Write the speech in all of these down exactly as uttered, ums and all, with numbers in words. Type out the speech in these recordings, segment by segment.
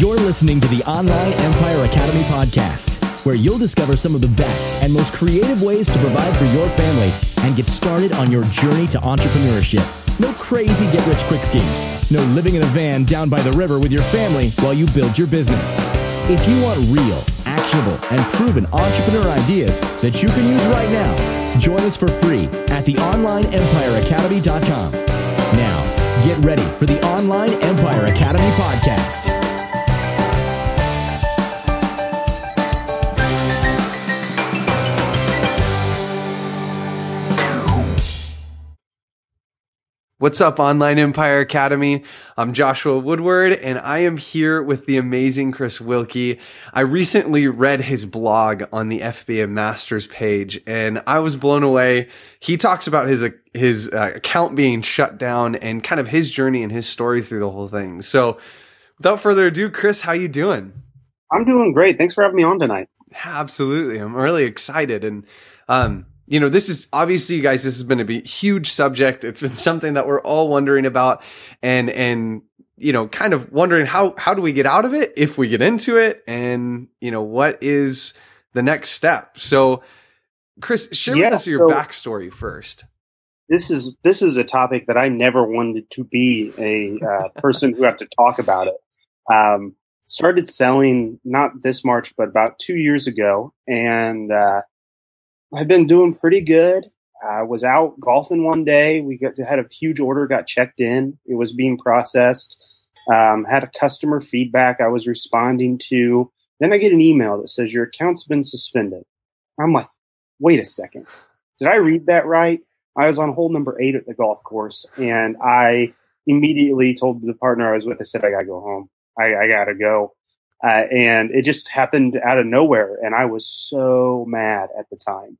You're listening to the Online Empire Academy podcast, where you'll discover some of the best and most creative ways to provide for your family and get started on your journey to entrepreneurship. No crazy get-rich-quick schemes. No living in a van down by the river with your family while you build your business. If you want real, actionable, and proven entrepreneur ideas that you can use right now, join us for free at the online empire academy dot com. Now, get ready for the Online Empire Academy podcast. What's up, Online Empire Academy? I'm Joshua Woodward, and I am here with the amazing Chris Wilkie. I recently read his blog on the F B A Masters page, and I was blown away. He talks about his his uh, account being shut down and kind of his journey and his story through the whole thing. So, without further ado, Chris, how you doing? I'm doing great. Thanks for having me on tonight. Absolutely, I'm really excited, and um. You know, this is obviously, you guys, this has been a huge subject. It's been something that we're all wondering about and, and, you know, kind of wondering how, how do we get out of it if we get into it, and, you know, what is the next step? So Chris, share yeah, with us your so backstory first. This is, this is a topic that I never wanted to be a uh, person who have to talk about it. Um, started selling not this March, but about two years ago. And, uh, I've been doing pretty good. I was out golfing one day. We got had a huge order, got checked in. It was being processed. Um, had a customer feedback I was responding to. Then I get an email that says your account's been suspended. I'm like, wait a second. Did I read that right? I was on hole number eight at the golf course, and I immediately told the partner I was with, I said, I got to go home. I, I got to go. Uh, and it just happened out of nowhere. And I was so mad at the time.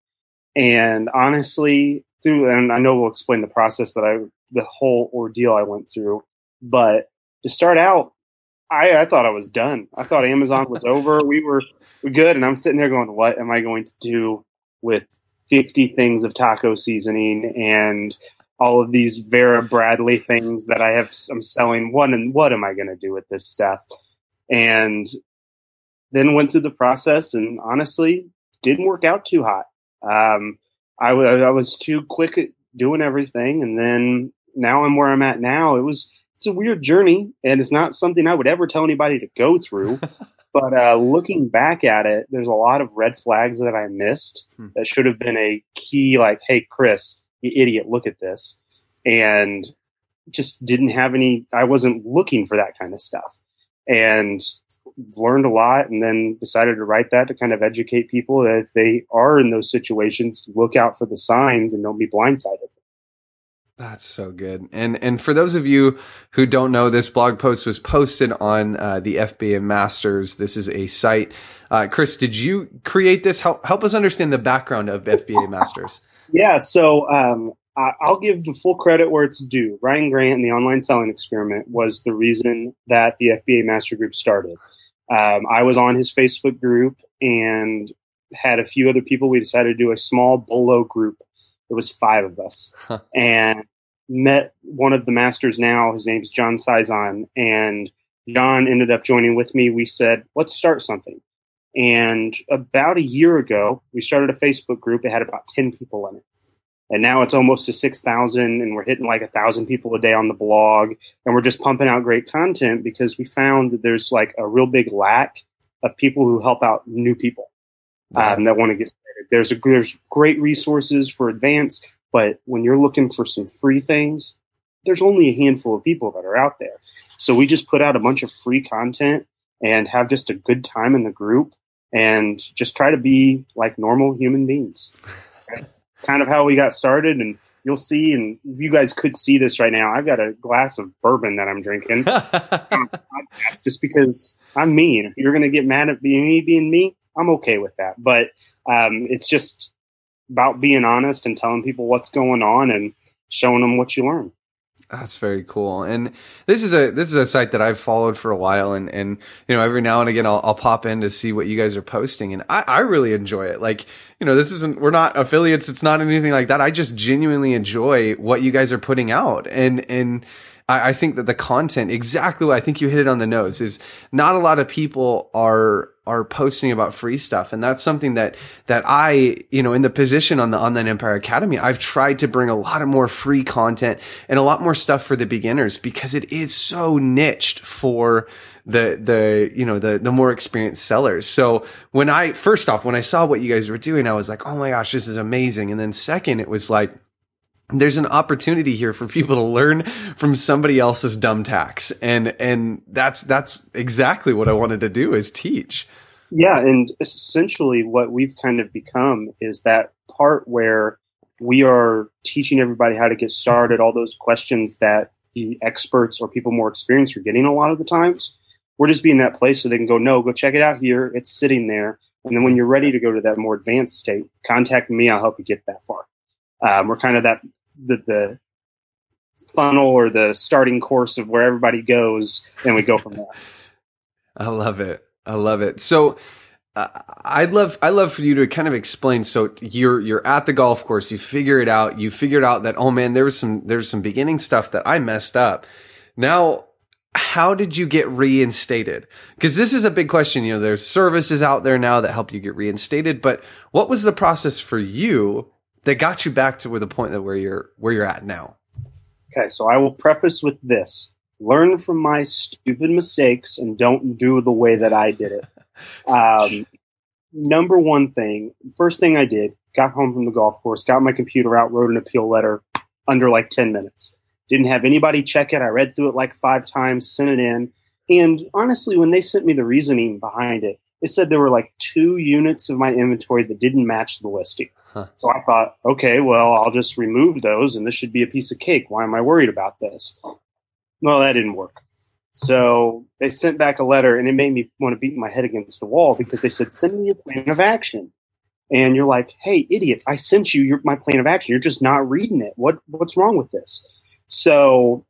And honestly, through, and I know we'll explain the process that I, the whole ordeal I went through, but to start out, I, I thought I was done. I thought Amazon was over. We were, we good. And I'm sitting there going, what am I going to do with fifty things of taco seasoning and all of these Vera Bradley things that I have, I'm selling? What, and what am I going to do with this stuff? And then went through the process, and honestly, didn't work out too hot. Um, I, w- I was too quick at doing everything, and then now I'm where I'm at now. It was it's a weird journey, and it's not something I would ever tell anybody to go through. But uh, looking back at it, there's a lot of red flags that I missed hmm. that should have been a key, like, hey, Chris, you idiot, look at this. And just didn't have any, I wasn't looking for that kind of stuff. And learned a lot, and then decided to write that to kind of educate people that if they are in those situations, look out for the signs and don't be blindsided. That's so good. And and for those of you who don't know, this blog post was posted on uh, the F B A Masters. This is a site. Uh, Chris, did you create this? Help, help us understand the background of F B A Masters. Yeah, so um, I'll give the full credit where it's due. Ryan Grant and the Online Selling Experiment was the reason that the F B A Master Group started. Um, I was on his Facebook group and had a few other people. We decided to do a small Bolo group. It was five of us. Huh. And met one of the masters now. His name's John Saizon. And John ended up joining with me. We said, let's start something. And about a year ago, we started a Facebook group. It had about ten people in it. And now it's almost to six thousand, and we're hitting like one thousand people a day on the blog. And we're just pumping out great content because we found that there's like a real big lack of people who help out new people um, yeah. that want to get started. There's, a, there's great resources for advanced, but when you're looking for some free things, there's only a handful of people that are out there. So we just put out a bunch of free content and have just a good time in the group and just try to be like normal human beings. That's kind of how we got started, and you'll see, and you guys could see this right now. I've got a glass of bourbon that I'm drinking just because I'm me. And if you're going to get mad at me being me, I'm okay with that. But um, it's just about being honest and telling people what's going on and showing them what you learn. That's very cool. And this is a this is a site that I've followed for a while, and and you know, every now and again I'll I'll pop in to see what you guys are posting, and I, I really enjoy it. Like, you know, this isn't we're not affiliates, it's not anything like that. I just genuinely enjoy what you guys are putting out. And and I, I think that the content, exactly what I think you hit it on the nose, is not a lot of people are are posting about free stuff. And that's something that, that I, you know, in the position on the Online Empire Academy, I've tried to bring a lot of more free content and a lot more stuff for the beginners, because it is so niched for the, the, you know, the, the more experienced sellers. So when I, first off, when I saw what you guys were doing, I was like, oh my gosh, this is amazing. And then second, it was like, there's an opportunity here for people to learn from somebody else's dumb tax. And, and that's, that's exactly what I wanted to do, is teach. Yeah. And essentially what we've kind of become is that part where we are teaching everybody how to get started, all those questions that the experts or people more experienced are getting a lot of the times. We're just being that place so they can go, no, go check it out here. It's sitting there. And then when you're ready to go to that more advanced state, contact me. I'll help you get that far. Um, we're kind of that, the, the funnel or the starting course of where everybody goes, and we go from there. I love it. I love it. So uh, I'd love, I love for you to kind of explain. So you're, you're at the golf course, you figure it out. You figured out that, oh man, there was some, there's some beginning stuff that I messed up. Now, how did you get reinstated? Because this is a big question. You know, there's services out there now that help you get reinstated, but what was the process for you that got you back to where the point that where you're, where you're at now? Okay. So I will preface with this. Learn from my stupid mistakes and don't do the way that I did it. Um, number one thing, first thing I did, got home from the golf course, got my computer out, wrote an appeal letter under like ten minutes. Didn't have anybody check it. I read through it like five times, sent it in. And honestly, when they sent me the reasoning behind it, it said there were like two units of my inventory that didn't match the listing. Huh. So I thought, okay, well, I'll just remove those and this should be a piece of cake. Why am I worried about this? No, that didn't work. So they sent back a letter, and it made me want to beat my head against the wall, because they said, send me a plan of action. And you're like, hey, idiots, I sent you your, my plan of action. You're just not reading it. What What's wrong with this? So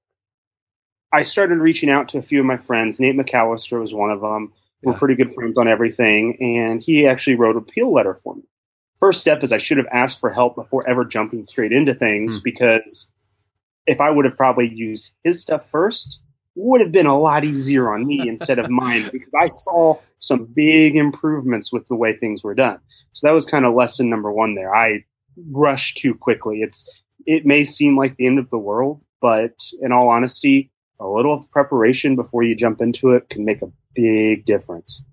I started reaching out to a few of my friends. Nate McAllister was one of them. We're pretty good friends on everything. And he actually wrote an appeal letter for me. First step is I should have asked for help before ever jumping straight into things, mm. because if I would have probably used his stuff first, would have been a lot easier on me instead of mine, because I saw some big improvements with the way things were done. So that was kind of lesson number one there. I rushed too quickly. It's It may seem like the end of the world, but in all honesty, a little preparation before you jump into it can make a big difference.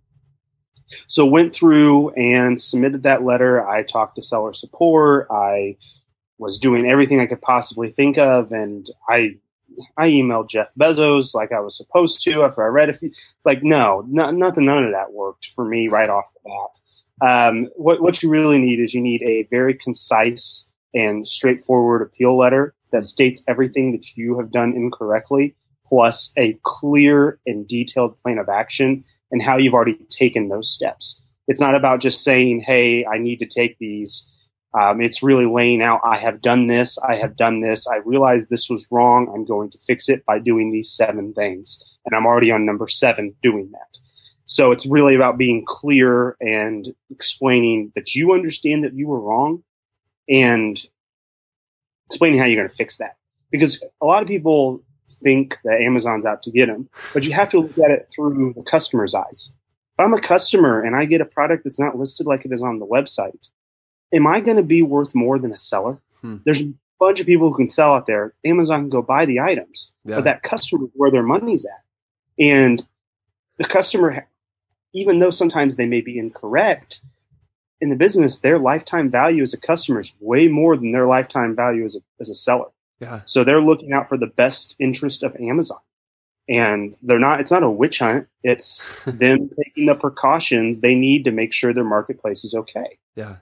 So went through and submitted that letter. I talked to seller support. I was doing everything I could possibly think of. And I I emailed Jeff Bezos like I was supposed to after I read a few. It's like, no, no nothing, none of that worked for me right off the bat. Um, what, what you really need is you need a very concise and straightforward appeal letter that states everything that you have done incorrectly, plus a clear and detailed plan of action and how you've already taken those steps. It's not about just saying, hey, I need to take these. Um, it's really laying out, I have done this, I have done this, I realized this was wrong, I'm going to fix it by doing these seven things. And I'm already on number seven doing that. So it's really about being clear and explaining that you understand that you were wrong and explaining how you're going to fix that. Because a lot of people think that Amazon's out to get them, but you have to look at it through the customer's eyes. If I'm a customer and I get a product that's not listed like it is on the website, am I going to be worth more than a seller? Hmm. There's a bunch of people who can sell out there. Amazon can go buy the items, yeah. but that customer is where their money's at. And the customer, even though sometimes they may be incorrect, in the business, their lifetime value as a customer is way more than their lifetime value as a, as a seller. Yeah. So they're looking out for the best interest of Amazon. And they're not, it's not a witch hunt. It's them taking the precautions they need to make sure their marketplace is okay. Yeah.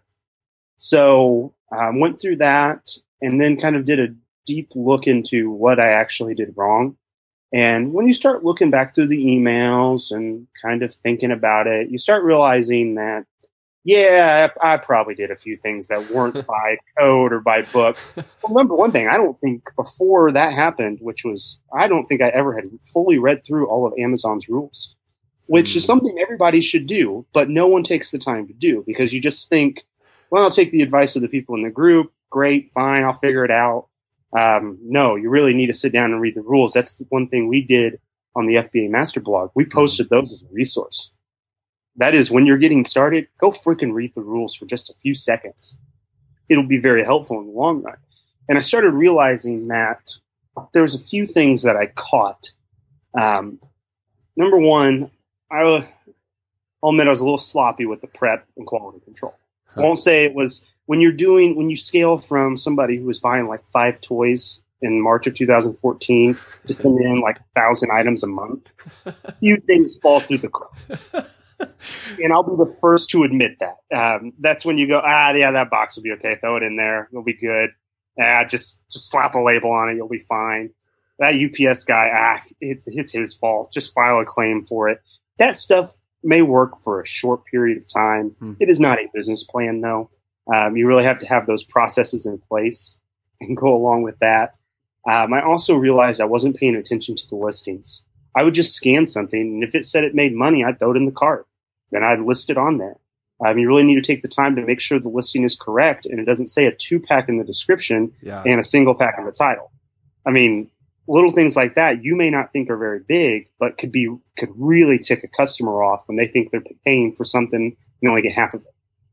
So I um, went through that and then kind of did a deep look into what I actually did wrong. And when you start looking back through the emails and kind of thinking about it, you start realizing that, yeah, I, I probably did a few things that weren't by code or by book. Well, number one thing, I don't think before that happened, which was, I don't think I ever had fully read through all of Amazon's rules, which mm. is something everybody should do, but no one takes the time to do because you just think, well, I'll take the advice of the people in the group. Great, fine, I'll figure it out. Um, no, you really need to sit down and read the rules. That's one thing we did on the F B A Master Blog. We posted those as a resource. That is, when you're getting started, go freaking read the rules for just a few seconds. It'll be very helpful in the long run. And I started realizing that there was a few things that I caught. Um, number one, I, I'll admit I was a little sloppy with the prep and quality control. Huh. I won't say it was when you're doing, when you scale from somebody who was buying like five toys in March of two thousand fourteen to send in like a thousand items a month, few things fall through the cracks. And I'll be the first to admit that. Um, that's when you go, ah, yeah, that box will be okay. Throw it in there. It'll be good. Ah, just just slap a label on it. You'll be fine. That U P S guy, ah, it's, it's his fault. Just file a claim for it. That stuff may work for a short period of time. Hmm. It is not a business plan, though. Um, you really have to have those processes in place and go along with that. Um, I also realized I wasn't paying attention to the listings. I would just scan something, and if it said it made money, I'd throw it in the cart. Then I'd list it on there. Um, you really need to take the time to make sure the listing is correct, and it doesn't say a two-pack in the description yeah. and a single pack in the title. I mean, little things like that you may not think are very big, but could be could really tick a customer off when they think they're paying for something and only get half of it.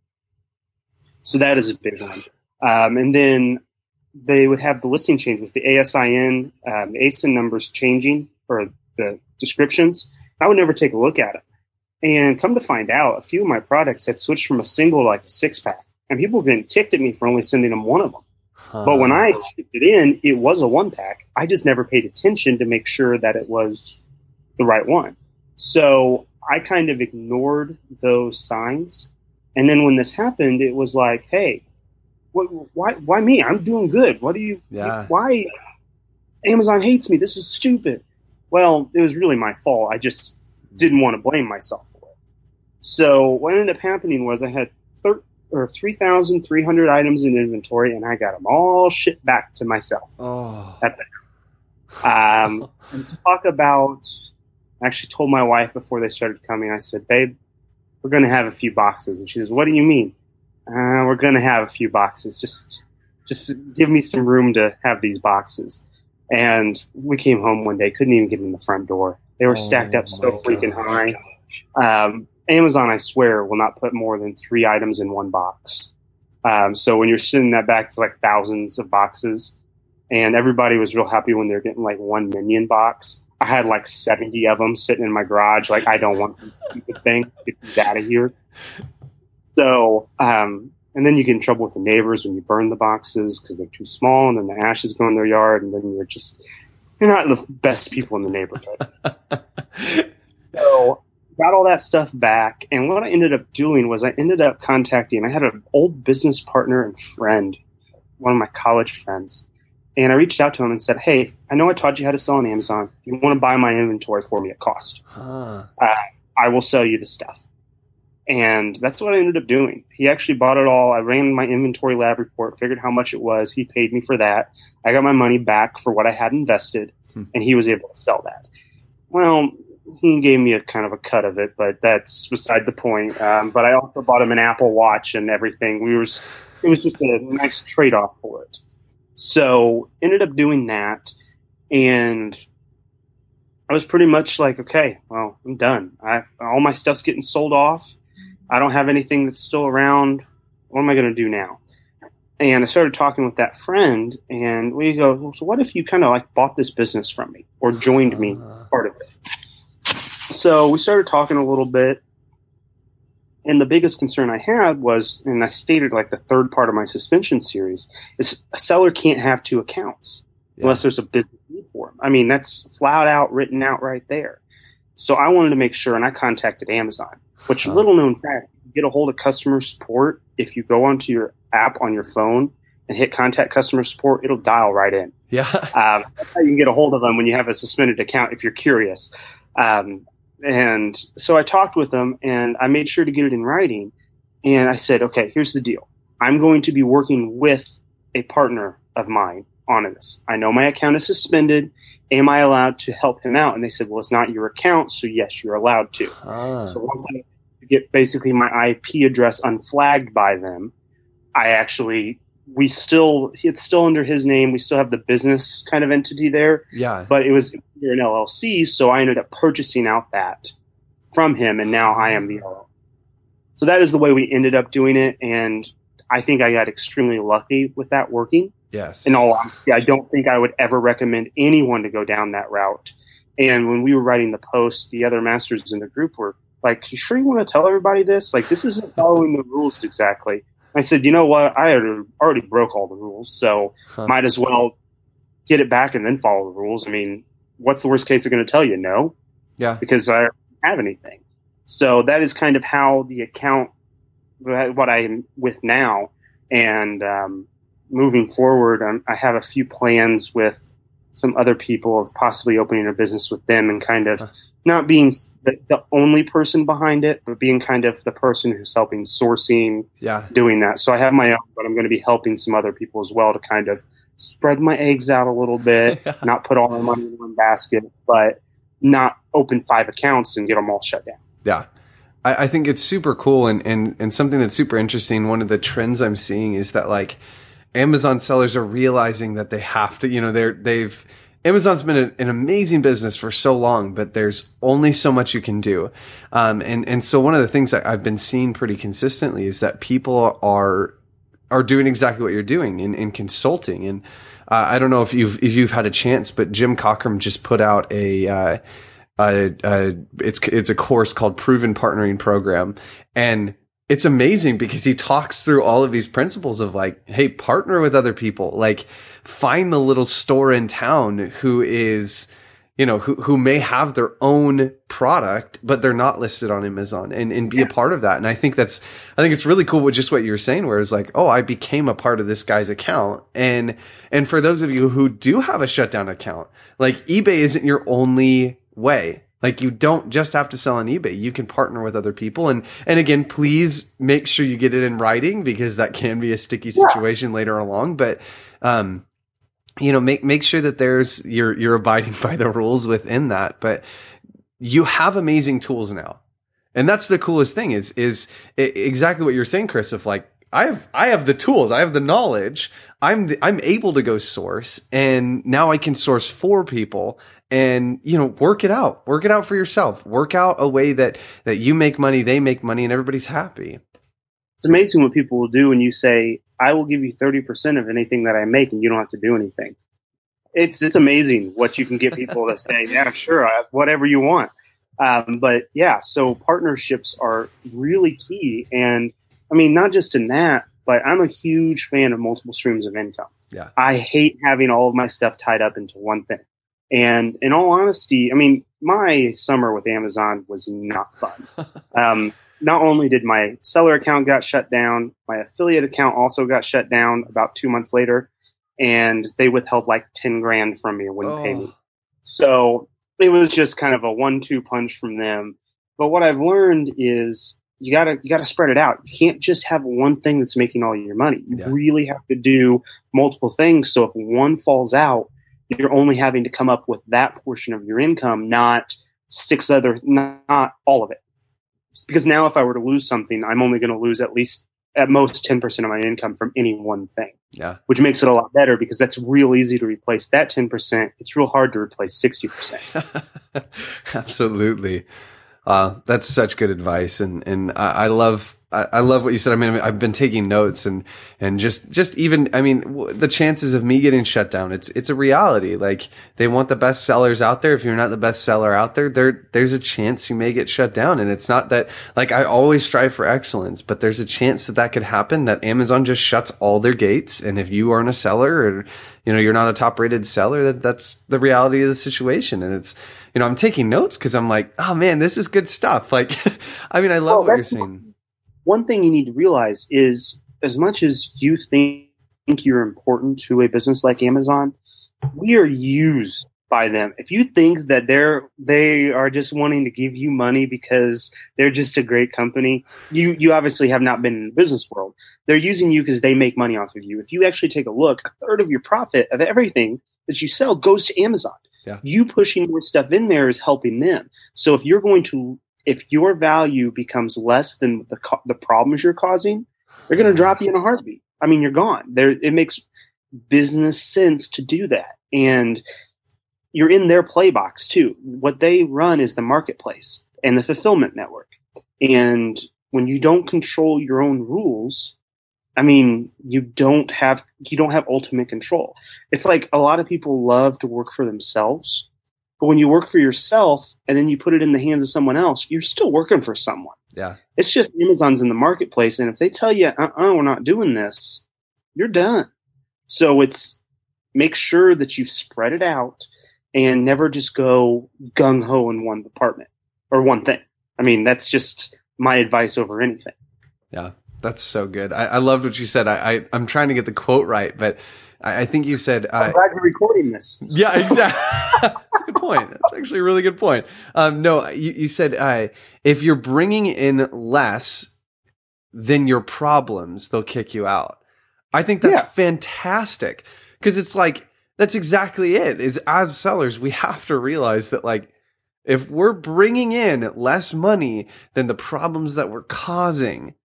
So that is a big one. Um, and then they would have the listing change with the A S I N, um, A S I N numbers changing, or the descriptions. I would never take a look at it. And come to find out, a few of my products had switched from a single to like a six-pack. And people were getting ticked at me for only sending them one of them. Huh. But when I shipped it in, it was a one-pack. I just never paid attention to make sure that it was the right one. So I kind of ignored those signs. And then when this happened, it was like, hey, what, why why me? I'm doing good. What do you yeah. – why Amazon hates me? This is stupid. Well, it was really my fault. I just didn't want to blame myself for it. So what ended up happening was I had thir- or three thousand three hundred items in inventory, and I got them all shipped back to myself. Oh. At the, um, and to talk about, I actually told my wife before they started coming, I said, babe, we're going to have a few boxes. And she says, what do you mean? Uh, we're going to have a few boxes. Just, just give me some room to have these boxes. And we came home one day, couldn't even get in the front door. They were oh, stacked up so freaking high. Um, Amazon, I swear, will not put more than three items in one box. Um, so when you're sending that back to like thousands of boxes, and everybody was real happy when they're getting like one Minion box. I had like seventy of them sitting in my garage. Like, I don't want this stupid thing. Get these out of here. So, um, and then you get in trouble with the neighbors when you burn the boxes because they're too small, and then the ashes go in their yard, and then you're just, you're not the best people in the neighborhood. So got all that stuff back, and what I ended up doing was I ended up contacting, I had an old business partner and friend, one of my college friends, and I reached out to him and said, hey, I know I taught you how to sell on Amazon. You want to buy my inventory for me at cost. Huh. Uh, I will sell you the stuff. And that's what I ended up doing. He actually bought it all. I ran my inventory lab report, figured how much it was. He paid me for that. I got my money back for what I had invested, hmm. and he was able to sell that. Well, he gave me a kind of a cut of it, but that's beside the point. Um, but I also bought him an Apple Watch and everything. We was it was just a nice trade-off for it. So ended up doing that, and I was pretty much like, okay, well, I'm done. I all my stuff's getting sold off. I don't have anything that's still around. What am I going to do now? And I started talking with that friend, and we go, well, so what if you kind of like bought this business from me or joined me part of it? So we started talking a little bit, and the biggest concern I had was, and I stated like the third part of my suspension series, is a seller can't have two accounts yeah. unless there's a business need for them. I mean, that's flat out written out right there. So I wanted to make sure, and I contacted Amazon. Which, little known fact, you get a hold of customer support. If you go onto your app on your phone and hit contact customer support, it'll dial right in. Yeah. Um, that's how you can get a hold of them when you have a suspended account, if you're curious. Um, and so I talked with them, and I made sure to get it in writing. And I said, okay, here's the deal. I'm going to be working with a partner of mine on this. I know my account is suspended. Am I allowed to help him out? And they said, well, it's not your account, so yes, you're allowed to. Ah. So once I get basically my I P address unflagged by them, I actually we still, it's still under his name. We still have the business kind of entity there. Yeah. But it was an L L C, so I ended up purchasing out that from him, and now I am the L L C. So that is the way we ended up doing it, and I think I got extremely lucky with that working. Yes. In all honesty, I don't think I would ever recommend anyone to go down that route. And when we were writing the post, the other masters in the group were like, "You sure you want to tell everybody this? Like, this isn't following the rules exactly." I said, "You know what? I already broke all the rules, so huh. might as well get it back and then follow the rules. I mean, what's the worst case they're going to tell you? No. Yeah. Because I don't have anything." So that is kind of how the account, what I'm with now, and um, moving forward, I'm, I have a few plans with some other people of possibly opening a business with them and kind of not being the, the only person behind it, but being kind of the person who's helping sourcing, yeah, doing that. So I have my own, but I'm going to be helping some other people as well to kind of spread my eggs out a little bit, yeah. not put all my money in one basket, but not open five accounts and get them all shut down. Yeah. I, I think it's super cool. And, and, and something that's super interesting. One of the trends I'm seeing is that like Amazon sellers are realizing that they have to, you know, they're, they've, Amazon's been a, an amazing business for so long, but there's only so much you can do. Um, and, and so one of the things that I've been seeing pretty consistently is that people are, are doing exactly what you're doing in, in consulting. And, uh, I don't know if you've, if you've had a chance, but Jim Cockrum just put out a, uh, Uh, uh, it's, it's a course called Proven Partnering Program. And it's amazing because he talks through all of these principles of like, hey, partner with other people, like find the little store in town who is, you know, who, who may have their own product, but they're not listed on Amazon and, and be a part of that. And I think that's, I think it's really cool with just what you were saying, where it's like, oh, I became a part of this guy's account. And, and for those of you who do have a shutdown account, like eBay isn't your only way. Like you don't just have to sell on eBay. You can partner with other people. And, and again, please make sure you get it in writing because that can be a sticky situation yeah. later along. But, um, you know, make, make sure that there's, you're, you're abiding by the rules within that. But you have amazing tools now. And that's the coolest thing is, is exactly what you're saying, Chris, of like, I have, I have the tools. I have the knowledge. I'm, the, I'm able to go source, and now I can source for people and, you know, work it out, work it out for yourself, work out a way that, that you make money, they make money, and everybody's happy. It's amazing what people will do when you say, I will give you thirty percent of anything that I make and you don't have to do anything. It's, it's amazing what you can get people to say, yeah, sure, I, whatever you want. Um, but yeah, so partnerships are really key. And I mean, not just in that, but I'm a huge fan of multiple streams of income. Yeah. I hate having all of my stuff tied up into one thing. And in all honesty, I mean, my summer with Amazon was not fun. um, not only did my seller account got shut down, my affiliate account also got shut down about two months later, and they withheld like ten grand from me and wouldn't oh. pay me. So it was just kind of a one two punch from them. But what I've learned is you gotta, you gotta spread it out. You can't just have one thing that's making all your money. You yeah. really have to do multiple things. So if one falls out, you're only having to come up with that portion of your income, not six other, not all of it. Because now if I were to lose something, I'm only going to lose at least at most ten percent of my income from any one thing. Yeah. Which makes it a lot better because that's real easy to replace that ten percent. It's real hard to replace sixty percent. Absolutely. Uh, that's such good advice. And, and I, I love, I, I love what you said. I mean, I've been taking notes and, and just, just even, I mean, w- the chances of me getting shut down, it's, it's a reality. Like they want the best sellers out there. If you're not the best seller out there, there, there's a chance you may get shut down. And it's not that, like, I always strive for excellence, but there's a chance that that could happen, that Amazon just shuts all their gates. And if you aren't a seller or, you know, you're not a top rated seller, that that's the reality of the situation. And it's, you know, I'm taking notes because I'm like, oh man, this is good stuff. Like, I mean, I love well, what you're saying. One thing you need to realize is as much as you think you're important to a business like Amazon, we are used by them. If you think that they're, they are just wanting to give you money because they're just a great company, you, you obviously have not been in the business world. They're using you because they make money off of you. If you actually take a look, a third of your profit of everything that you sell goes to Amazon. Yeah. You pushing more stuff in there is helping them. So if you're going to, if your value becomes less than the co- the problems you're causing, they're going to drop you in a heartbeat. I mean, you're gone. There, it makes business sense to do that. And you're in their play box too. What they run is the marketplace and the fulfillment network. And when you don't control your own rules, I mean, you don't have you don't have ultimate control. It's like a lot of people love to work for themselves, but when you work for yourself and then you put it in the hands of someone else, you're still working for someone. Yeah. It's just Amazon's in the marketplace, and if they tell you, uh-uh, we're not doing this, you're done. So it's make sure that you spread it out and never just go gung-ho in one department or one thing. I mean, that's just my advice over anything. Yeah, that's so good. I, I loved what you said. I, I, I'm trying to get the quote right, but I, I think you said... I'm uh, glad you're recording this. Yeah, exactly. That's a good point. That's actually a really good point. Um, no, you, you said uh, if you're bringing in less than your problems, they'll kick you out. I think that's Yeah. fantastic because it's like, that's exactly it. Is as sellers, we have to realize that like, if we're bringing in less money than the problems that we're causing,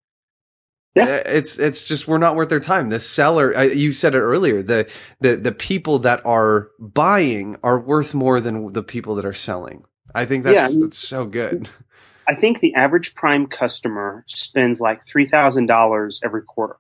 Yeah. it's it's just we're not worth their time. The seller, uh, you said it earlier, the the the people that are buying are worth more than the people that are selling. I think that's, Yeah, I mean, that's so good. I think the average Prime customer spends like three thousand dollars every quarter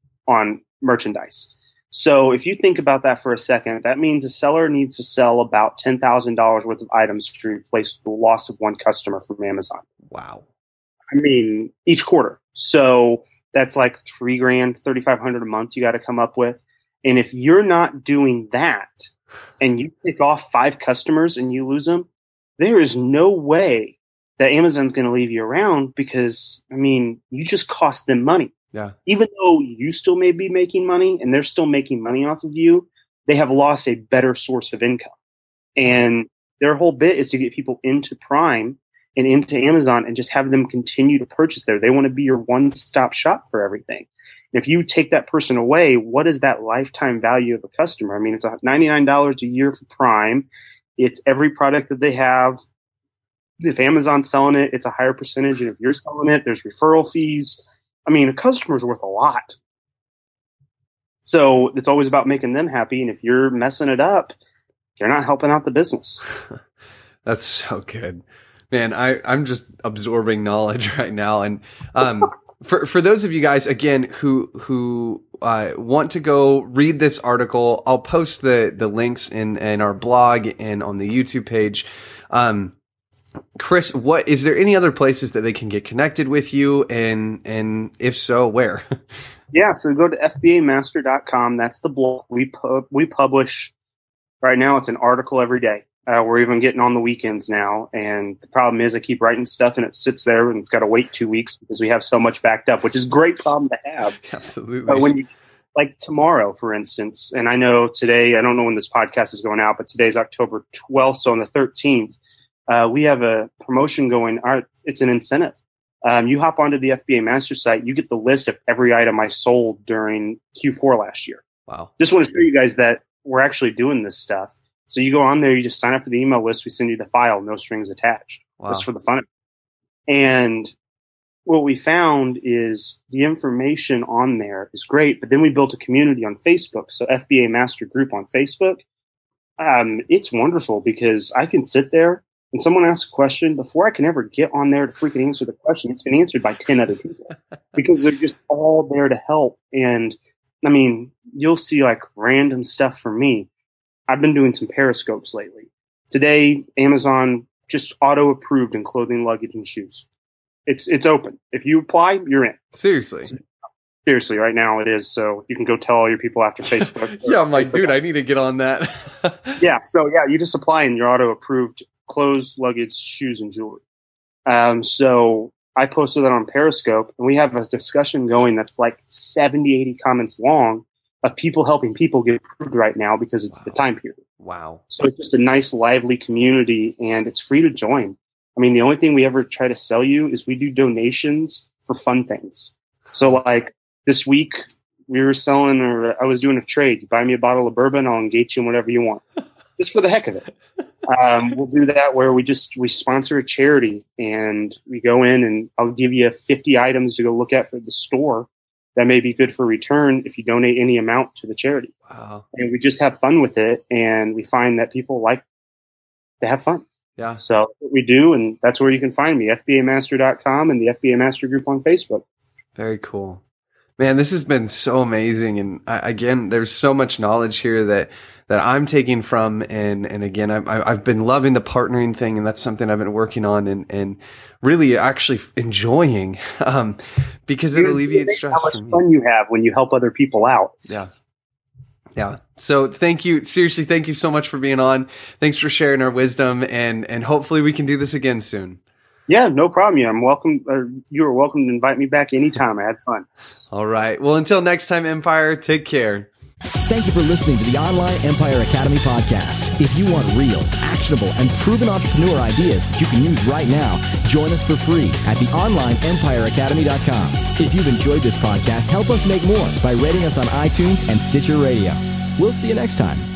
on merchandise. So if you think about that for a second, that means a seller needs to sell about ten thousand dollars worth of items to replace the loss of one customer from Amazon. Wow. I mean, each quarter. So that's like three grand, thirty-five hundred a month you got to come up with. And if you're not doing that and you pick off five customers and you lose them, there is no way that Amazon's going to leave you around because, I mean, you just cost them money. Yeah. Even though you still may be making money and they're still making money off of you, they have lost a better source of income. And their whole bit is to get people into Prime and into Amazon and just have them continue to purchase there. They want to be your one-stop shop for everything. And if you take that person away, what is that lifetime value of a customer? I mean, it's ninety-nine dollars a year for Prime. It's every product that they have. If Amazon's selling it, it's a higher percentage. And if you're selling it, there's referral fees. I mean, a customer's worth a lot. So it's always about making them happy. And if you're messing it up, you're not helping out the business. That's so good. Man, I, I'm just absorbing knowledge right now. And um, for for those of you guys, again, who who uh, want to go read this article, I'll post the, the links in, in our blog and on the YouTube page. Um, Chris, what is there any other places that they can get connected with you? And and if so, where? Yeah, so go to F B A master dot com. That's the blog. We, pu- we publish, right now it's an article every day. Uh, we're even getting on the weekends now. And the problem is I keep writing stuff and it sits there and it's got to wait two weeks because we have so much backed up, which is a great problem to have. Absolutely. But when you, like tomorrow, for instance, and I know today, I don't know when this podcast is going out, but today's October twelfth. So on the thirteenth, uh, we have a promotion going. Our, it's an incentive. Um, you hop onto the F B A Master site, you get the list of every item I sold during Q four last year. Wow. Just want to show you guys that we're actually doing this stuff. So you go on there, you just sign up for the email list. We send you the file, no strings attached. Wow. Just for the fun of it. And what we found is the information on there is great, but then we built a community on Facebook. So F B A Master Group on Facebook. Um, it's wonderful because I can sit there and someone asks a question before I can ever get on there to freaking answer the question. It's been answered by ten other people because they're just all there to help. And I mean, you'll see like random stuff from me. I've been doing some periscopes lately. Today, Amazon just auto approved in clothing, luggage, and shoes. It's it's open. If you apply, you're in. Seriously. Seriously, right now it is. So you can go tell all your people after Facebook. Yeah, I'm like, Facebook dude, I need to get on that. Yeah, so yeah, you just apply and you're auto approved. Clothes, luggage, shoes, and jewelry. Um, so I posted that on Periscope, and we have a discussion going that's like seventy, eighty comments long of people helping people get approved right now because it's Wow. the time period. Wow. So it's just a nice, lively community, and it's free to join. I mean, the only thing we ever try to sell you is we do donations for fun things. So like this week, we were selling, or I was doing a trade. You buy me a bottle of bourbon, I'll engage you in whatever you want. Just for the heck of it. Um, we'll do that where we just, we sponsor a charity and we go in and I'll give you fifty items to go look at for the store. that may be good for return if you donate any amount to the charity. Wow. And we just have fun with it, and we find that people like to have fun. Yeah. So that's what we do, and that's where you can find me, F B A master dot com and the F B A Master Group on Facebook. Very cool. Man, this has been so amazing. And I, again, there's so much knowledge here that, that I'm taking from. And, and again, I, I've been loving the partnering thing, and that's something I've been working on and, and really actually enjoying, um, because it alleviates stress. How much fun you have when you help other people out. Yeah. Yeah. So thank you. Seriously, thank you so much for being on. Thanks for sharing our wisdom, and, and hopefully we can do this again soon. Yeah, no problem. Yeah, I'm welcome. Or you are welcome to invite me back anytime. I had fun. All right. Well, until next time, Empire, take care. Thank you for listening to the Online Empire Academy podcast. If you want real, actionable, and proven entrepreneur ideas that you can use right now, join us for free at the online empire academy dot com. If you've enjoyed this podcast, help us make more by rating us on iTunes and Stitcher Radio. We'll see you next time.